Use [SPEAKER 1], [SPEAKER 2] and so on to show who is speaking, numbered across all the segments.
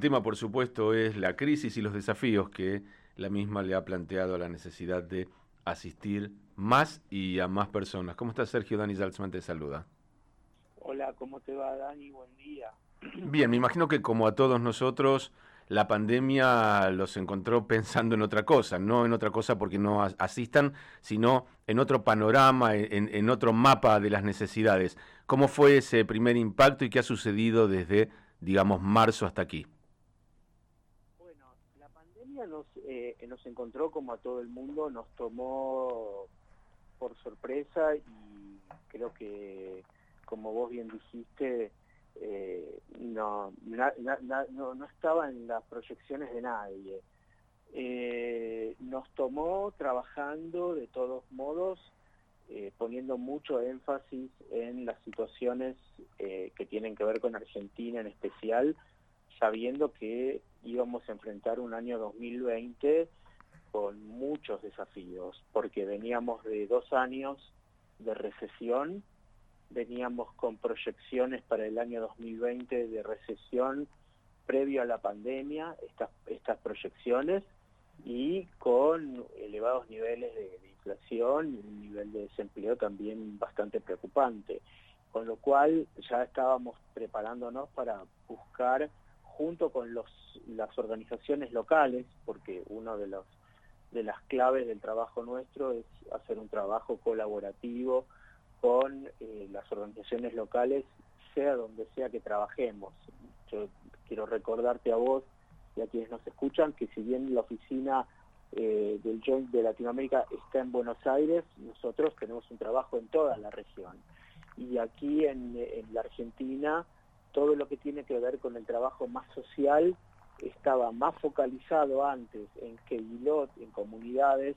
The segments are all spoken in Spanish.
[SPEAKER 1] tema, por supuesto, es la crisis y los desafíos que la misma le ha planteado a la necesidad de asistir más y a más personas. ¿Cómo está Sergio? Dani Salzman te saluda.
[SPEAKER 2] Hola, ¿cómo te va, Dani? Buen día.
[SPEAKER 1] Bien, me imagino que como a todos nosotros, la pandemia los encontró pensando en otra cosa, no en otra cosa porque no asistan, sino en otro panorama, en otro mapa de las necesidades. ¿Cómo fue ese primer impacto y qué ha sucedido desde, digamos, marzo hasta aquí?
[SPEAKER 2] Bueno, la pandemia nos encontró como a todo el mundo, nos tomó por sorpresa y creo que, como vos bien dijiste, no estaba en las proyecciones de nadie. Nos tomó trabajando de todos modos, poniendo mucho énfasis en las situaciones que tienen que ver con Argentina en especial, sabiendo que íbamos a enfrentar un año 2020 con muchos desafíos, porque veníamos de 2 años de recesión, veníamos con proyecciones para el año 2020 de recesión previo a la pandemia, estas proyecciones, y con elevados niveles de inflación y un nivel de desempleo también bastante preocupante, con lo cual ya estábamos preparándonos para buscar, junto con las organizaciones locales, porque uno de las claves del trabajo nuestro es hacer un trabajo colaborativo con las organizaciones locales, sea donde sea que trabajemos. Yo quiero recordarte a vos y a quienes nos escuchan que si bien la oficina del Joint de Latinoamérica está en Buenos Aires, nosotros tenemos un trabajo en toda la región. Y aquí en la Argentina, todo lo que tiene que ver con el trabajo más social estaba más focalizado antes en Quevilot, en comunidades,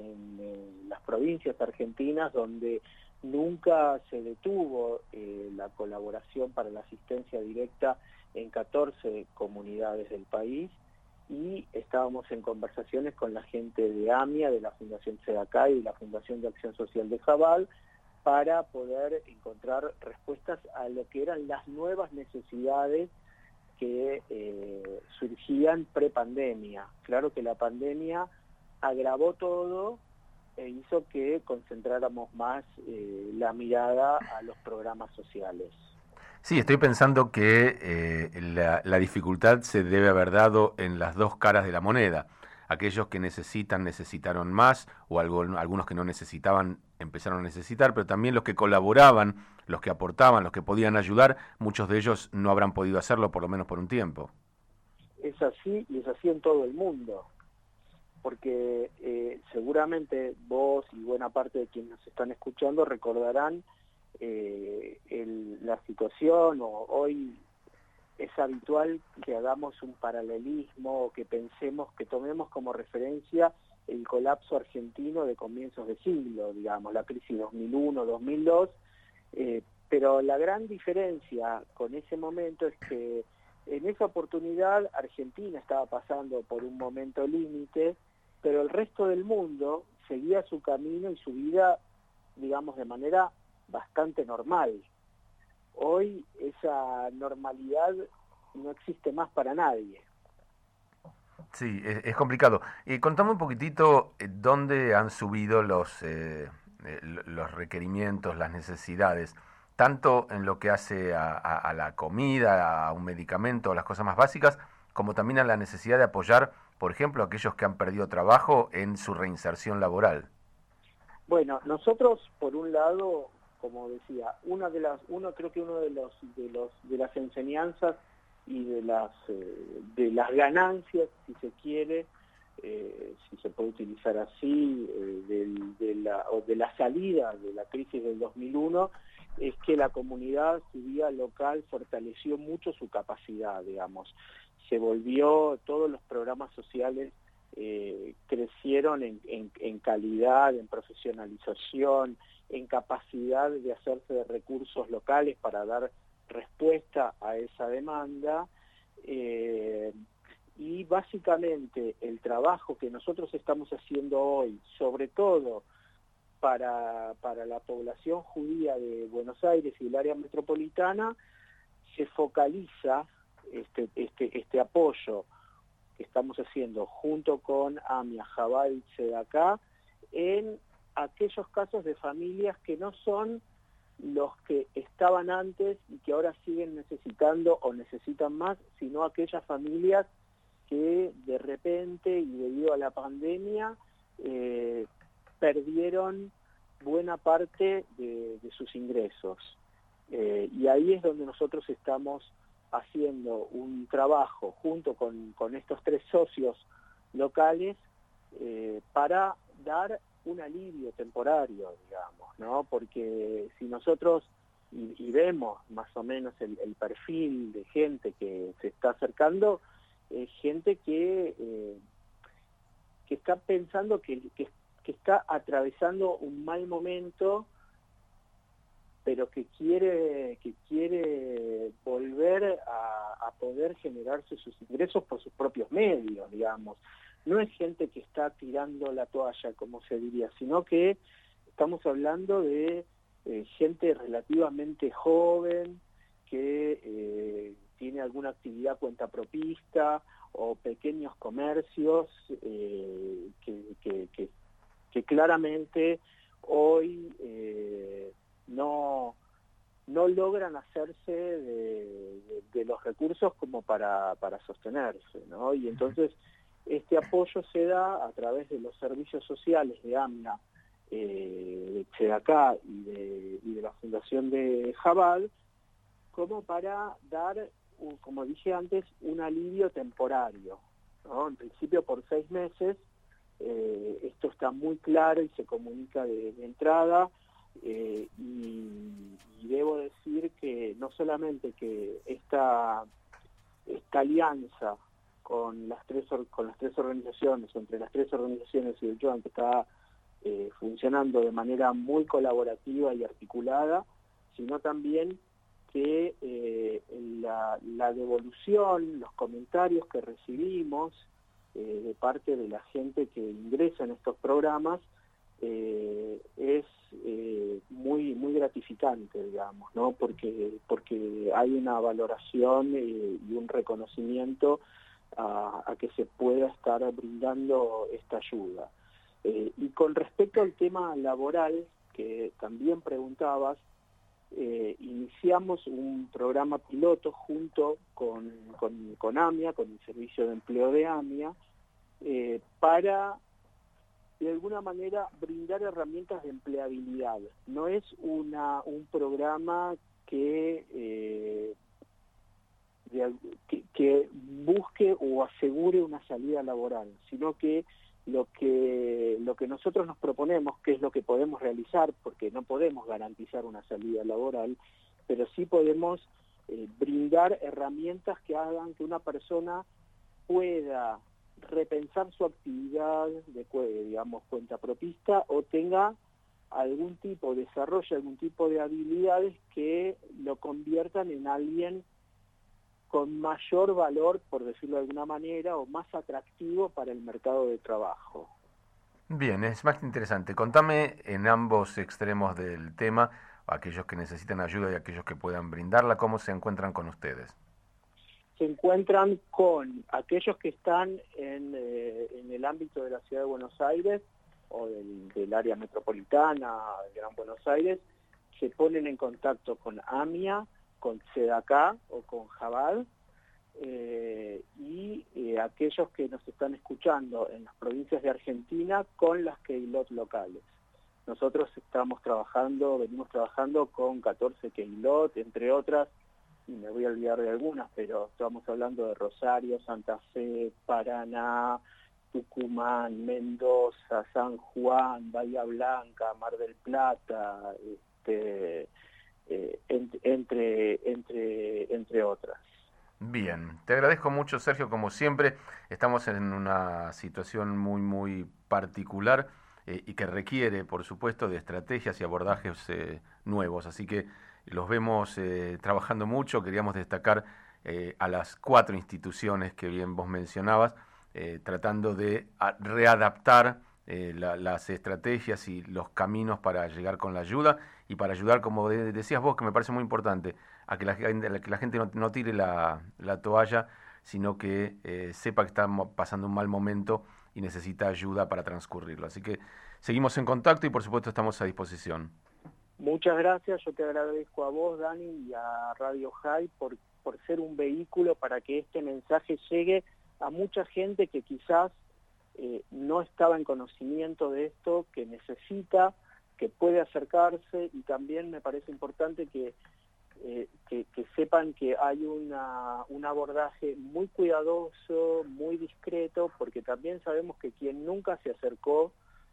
[SPEAKER 2] en las provincias argentinas, donde nunca se detuvo la colaboración para la asistencia directa en 14 comunidades del país, y estábamos en conversaciones con la gente de AMIA, de la Fundación SEDACAI y de la Fundación de Acción Social de Jabal, para poder encontrar respuestas a lo que eran las nuevas necesidades que surgían prepandemia. Claro que la pandemia agravó todo e hizo que concentráramos más la mirada a los programas sociales.
[SPEAKER 1] Sí, estoy pensando que la dificultad se debe haber dado en las dos caras de la moneda. Aquellos que necesitaron más, o algunos que no necesitaban empezaron a necesitar, pero también los que colaboraban, los que aportaban, los que podían ayudar, muchos de ellos no habrán podido hacerlo por lo menos por un tiempo.
[SPEAKER 2] Es así, y es así en todo el mundo, porque seguramente vos y buena parte de quienes nos están escuchando recordarán la situación, o hoy es habitual que hagamos un paralelismo o que pensemos, que tomemos como referencia el colapso argentino de comienzos de siglo, digamos, la crisis 2001-2002, pero la gran diferencia con ese momento es que en esa oportunidad Argentina estaba pasando por un momento límite, pero el resto del mundo seguía su camino y su vida, digamos, de manera bastante normal. Hoy esa normalidad no existe más para nadie.
[SPEAKER 1] Sí, es complicado. Y contame un poquitito dónde han subido los requerimientos, las necesidades, tanto en lo que hace a la comida, a un medicamento, a las cosas más básicas, como también a la necesidad de apoyar, por ejemplo, a aquellos que han perdido trabajo en su reinserción laboral.
[SPEAKER 2] Bueno, nosotros por un lado, como decía, creo que uno de las enseñanzas y de las ganancias, si se quiere, si se puede utilizar así, de la salida de la crisis del 2001, es que la comunidad judía local fortaleció mucho su capacidad, digamos. Se volvió, todos los programas sociales crecieron en calidad, en profesionalización, en capacidad de hacerse de recursos locales para dar respuesta a esa demanda, y básicamente el trabajo que nosotros estamos haciendo hoy, sobre todo para la población judía de Buenos Aires y el área metropolitana, se focaliza este apoyo que estamos haciendo junto con AMIA, Jabal y Tzedakah en aquellos casos de familias que no son los que estaban antes y que ahora siguen necesitando o necesitan más, sino aquellas familias que de repente y debido a la pandemia perdieron buena parte de sus ingresos. Y ahí es donde nosotros estamos haciendo un trabajo junto con estos 3 socios locales para dar un alivio temporario, digamos, ¿no? Porque si nosotros y vemos más o menos el perfil de gente que se está acercando, gente que está pensando que está atravesando un mal momento, pero que quiere volver a poder generarse sus ingresos por sus propios medios, digamos. No es gente que está tirando la toalla, como se diría, sino que estamos hablando de gente relativamente joven que tiene alguna actividad cuentapropista o pequeños comercios que claramente hoy no logran hacerse de los recursos como para sostenerse, ¿no? Y entonces este apoyo se da a través de los servicios sociales de AMNA, de Tzedakah y de la Fundación de Jabal, como para dar, como dije antes, un alivio temporario, ¿no? En principio por 6 meses, esto está muy claro y se comunica de entrada, y debo decir que no solamente que esta alianza con las tres organizaciones, o entre las 3 organizaciones y el Joint, está funcionando de manera muy colaborativa y articulada, sino también que la devolución, los comentarios que recibimos de parte de la gente que ingresa en estos programas es muy gratificante, digamos, ¿no? Porque hay una valoración y un reconocimiento a que se pueda estar brindando esta ayuda. Y con respecto al tema laboral, que también preguntabas, iniciamos un programa piloto junto con AMIA, con el Servicio de Empleo de AMIA, para de alguna manera brindar herramientas de empleabilidad. No es un programa que busque o asegure una salida laboral, sino que lo que nosotros nos proponemos, que es lo que podemos realizar, porque no podemos garantizar una salida laboral, pero sí podemos brindar herramientas que hagan que una persona pueda repensar su actividad digamos, cuentapropista, o tenga algún tipo, desarrolle algún tipo de habilidades que lo conviertan en alguien con mayor valor, por decirlo de alguna manera, o más atractivo para el mercado de trabajo.
[SPEAKER 1] Bien, es más que interesante. Contame en ambos extremos del tema, aquellos que necesitan ayuda y aquellos que puedan brindarla, cómo se encuentran con ustedes.
[SPEAKER 2] Se encuentran con aquellos que están en el ámbito de la Ciudad de Buenos Aires o del área metropolitana, del Gran Buenos Aires, se ponen en contacto con AMIA, con Tzedakah o con Jabal, y aquellos que nos están escuchando en las provincias de Argentina con las Keilot locales. Nosotros venimos trabajando con 14 Keilot, entre otras, y me voy a olvidar de algunas, pero estamos hablando de Rosario, Santa Fe, Paraná, Tucumán, Mendoza, San Juan, Bahía Blanca, Mar del Plata, entre otras.
[SPEAKER 1] Bien, te agradezco mucho, Sergio, como siempre. Estamos en una situación muy particular y que requiere, por supuesto, de estrategias y abordajes nuevos. Así que los vemos trabajando mucho. Queríamos destacar a las 4 instituciones que bien vos mencionabas, tratando de readaptar las estrategias y los caminos para llegar con la ayuda y para ayudar, como decías vos, que me parece muy importante, a que la gente no tire la toalla, sino que sepa que está pasando un mal momento y necesita ayuda para transcurrirlo. Así que seguimos en contacto y por supuesto estamos a disposición.
[SPEAKER 2] Muchas gracias, yo te agradezco a vos, Dani, y a Radio High por ser un vehículo para que este mensaje llegue a mucha gente que quizás no estaba en conocimiento de esto, que necesita, que puede acercarse, y también me parece importante que sepan que hay un abordaje muy cuidadoso, muy discreto, porque también sabemos que quien nunca se acercó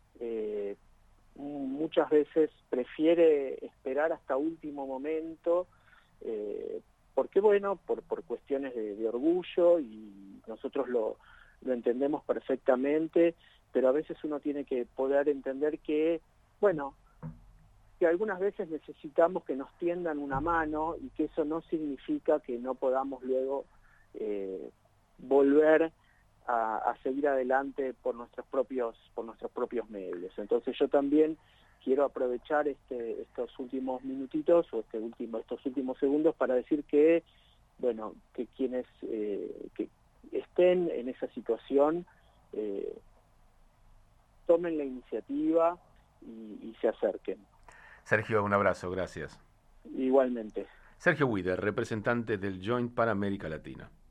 [SPEAKER 2] muchas veces prefiere esperar hasta último momento, porque bueno, por cuestiones de orgullo, y nosotros lo entendemos perfectamente, pero a veces uno tiene que poder entender que, bueno, que algunas veces necesitamos que nos tiendan una mano, y que eso no significa que no podamos luego volver a seguir adelante por nuestros propios medios. Entonces yo también quiero aprovechar estos últimos minutitos o estos últimos segundos para decir que, bueno, que quienes que estén en esa situación tomen la iniciativa y se acerquen.
[SPEAKER 1] Sergio, un abrazo, gracias.
[SPEAKER 2] Igualmente.
[SPEAKER 1] Sergio Wider, representante del Joint para América Latina.